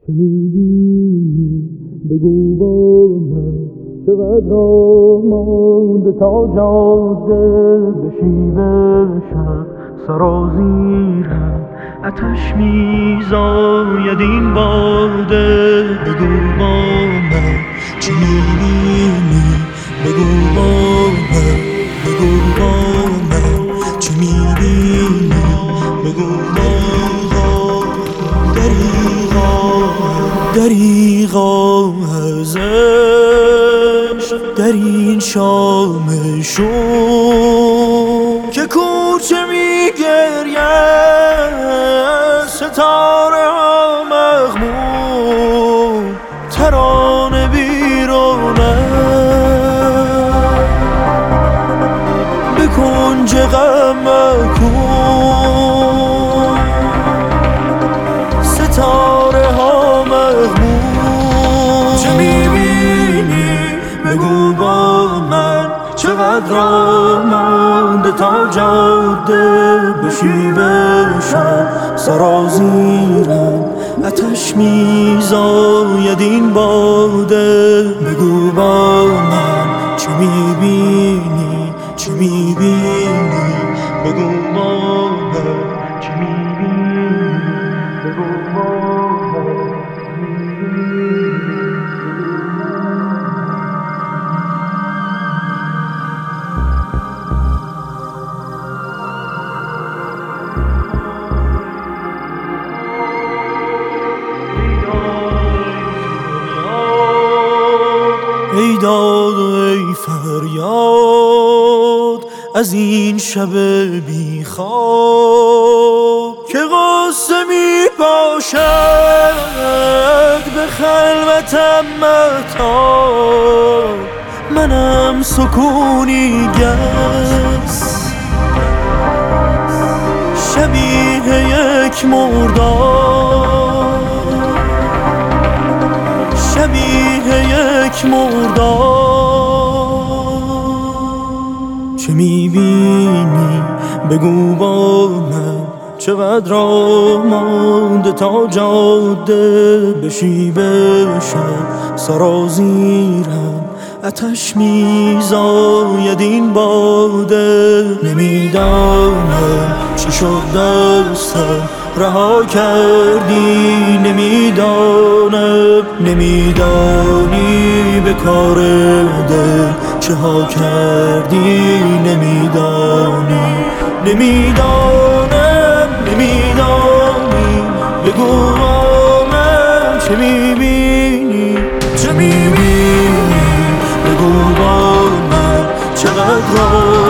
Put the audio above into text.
چه می‌بینی بگو با من، چقدر راه مانده تا جاده بشی به شب سرازیرم، آتش میزاید این باده. بگو با من چه می‌بینی، بگو با من، بگو با من چه می‌بینی، بگو با دریغا از عشق در این شام شوم که کوچه میگرید ستاره ها مغموم، ترانه بیرونه به کنج غم مکن، ستاره ها مغموم. چه میبینی بگو با من، چقدر راه مانده تا جاده بشی به شب سرازیرم، آتش میزاید این باده. بگو با من چه میبینی، چه میبینی، بگو با من چه میبینی، بگو با من چه میبینی. ای داد و ای فریاد از این شب بی خواب که غصه می باشد به خلوتم مهتاب. منم سکونی گس شبیه یک مردار، شبیه یک مردار. چه میبینی بگو با من، چقدر راه مانده تا جاده بشی به شب سرازیرم، آتش میزاید این باده. نمیدانم چی شد دستم رها کردی، نمیدانم نمیدانی به کار دل چه ها کردی، نمیدانی نمیدانم نمیدانی. بگو با من چه میبینی، چه میبینی، بگو با من چقدر